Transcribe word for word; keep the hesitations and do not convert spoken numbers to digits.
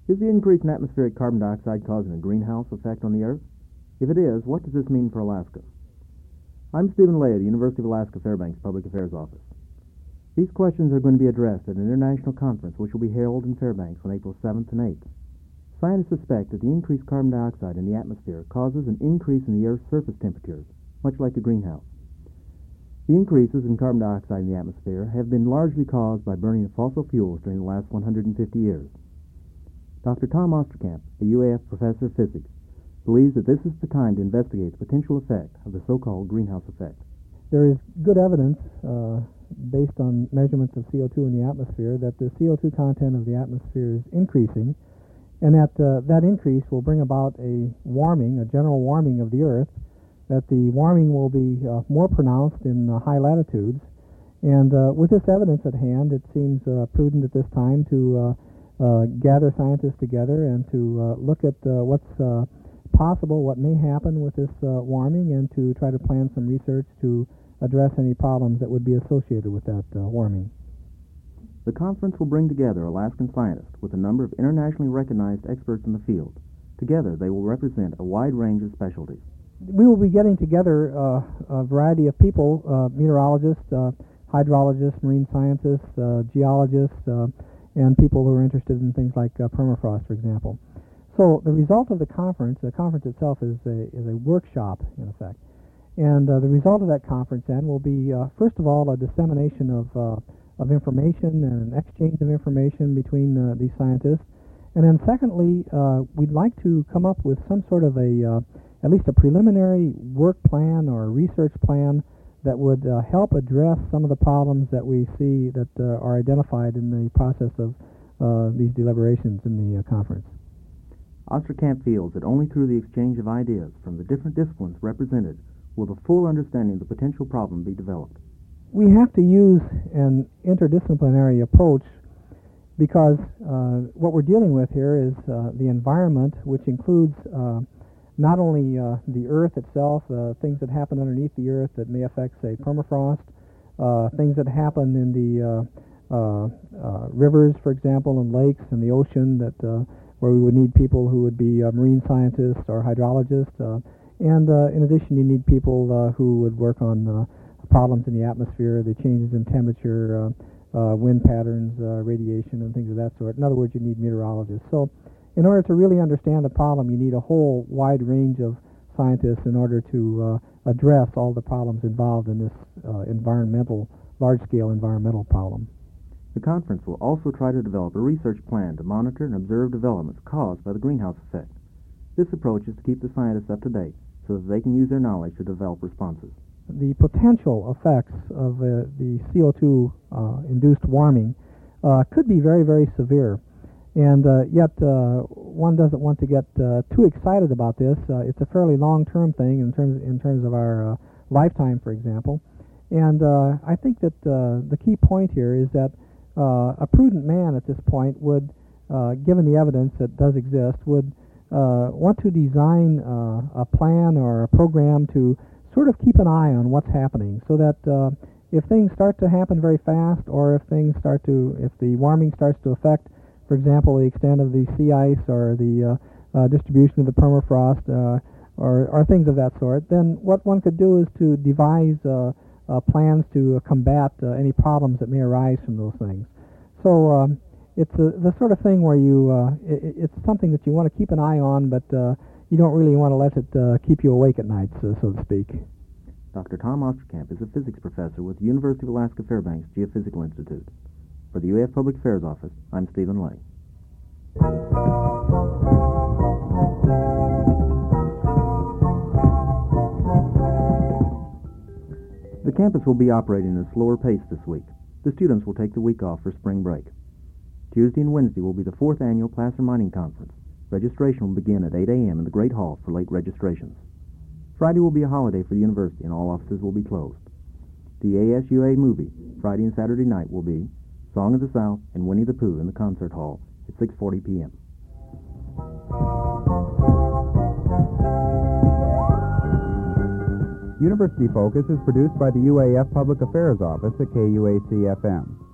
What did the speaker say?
Is the increase in atmospheric carbon dioxide causing a greenhouse effect on the Earth? If it is, what does this mean for Alaska? I'm Stephen Lay of the University of Alaska Fairbanks Public Affairs Office. These questions are going to be addressed at an international conference which will be held in Fairbanks on April seventh and eighth. Scientists suspect that the increased carbon dioxide in the atmosphere causes an increase in the Earth's surface temperatures, much like a greenhouse. The increases in carbon dioxide in the atmosphere have been largely caused by burning of fossil fuels during the last one hundred fifty years. Doctor Tom Osterkamp, a U A F professor of physics, believes that this is the time to investigate the potential effect of the so-called greenhouse effect. There is good evidence, uh, based on measurements of C O two in the atmosphere, that the C O two content of the atmosphere is increasing, and that uh, that increase will bring about a warming, a general warming of the Earth, that the warming will be uh, more pronounced in uh, high latitudes. And uh, with this evidence at hand, it seems uh, prudent at this time to uh, uh, gather scientists together and to uh, look at uh, what's uh, possible, what may happen with this uh, warming, and to try to plan some research to address any problems that would be associated with that uh, warming. The conference will bring together Alaskan scientists with a number of internationally recognized experts in the field. Together, they will represent a wide range of specialties. We will be getting together uh, a variety of people, uh, meteorologists, uh, hydrologists, marine scientists, uh, geologists, uh, and people who are interested in things like uh, permafrost, for example. So the result of the conference, the conference itself is a, is a workshop, in effect. And uh, the result of that conference then will be, uh, first of all, a dissemination of, uh, of information and an exchange of information between uh, these scientists. And then secondly, uh, we'd like to come up with some sort of a, uh, at least a preliminary work plan or a research plan that would uh, help address some of the problems that we see that uh, are identified in the process of uh, these deliberations in the uh, conference. Osterkamp feels that only through the exchange of ideas from the different disciplines represented will the full understanding of the potential problem be developed. We have to use an interdisciplinary approach because uh, what we're dealing with here is uh, the environment, which includes uh, not only uh, the Earth itself, uh, things that happen underneath the Earth that may affect, say, permafrost, uh, things that happen in the uh, uh, uh, rivers, for example, and lakes and the ocean, that uh, where we would need people who would be uh, marine scientists or hydrologists. Uh, and uh, in addition, you need people uh, who would work on uh, problems in the atmosphere, the changes in temperature, uh, uh, wind patterns, uh, radiation, and things of that sort. In other words, you need meteorologists. So in order to really understand the problem, you need a whole wide range of scientists in order to uh, address all the problems involved in this uh, environmental, large-scale environmental problem. The conference will also try to develop a research plan to monitor and observe developments caused by the greenhouse effect. This approach is to keep the scientists up to date so that they can use their knowledge to develop responses. The potential effects of uh, the C O two uh, induced warming uh, could be very, very severe. And uh, yet uh, one doesn't want to get uh, too excited about this. Uh, it's a fairly long-term thing in terms in terms of our uh, lifetime, for example. And uh, I think that uh, the key point here is that uh, a prudent man at this point would, uh, given the evidence that does exist, would uh, want to design uh, a plan or a program to sort of keep an eye on what's happening, so that uh, if things start to happen very fast, or if things start to, if the warming starts to affect, for example, the extent of the sea ice or the uh, uh, distribution of the permafrost uh, or, or things of that sort, then what one could do is to devise uh, uh, plans to uh, combat uh, any problems that may arise from those things. So um, it's a, the sort of thing where you, uh, it, it's something that you want to keep an eye on, but uh, you don't really want to let it uh, keep you awake at night, so, so to speak. Doctor Tom Osterkamp is a physics professor with the University of Alaska Fairbanks Geophysical Institute. For the U A F Public Affairs Office, I'm Stephen Lay. The campus will be operating at a slower pace this week. The students will take the week off for spring break. Tuesday and Wednesday will be the fourth annual Placer Mining Conference. Registration will begin at eight a m in the Great Hall for late registrations. Friday will be a holiday for the university and all offices will be closed. The A S U A movie, Friday and Saturday night, will be Song of the South and Winnie the Pooh in the concert hall at six forty p m University Focus is produced by the U A F Public Affairs Office at K U A C F M.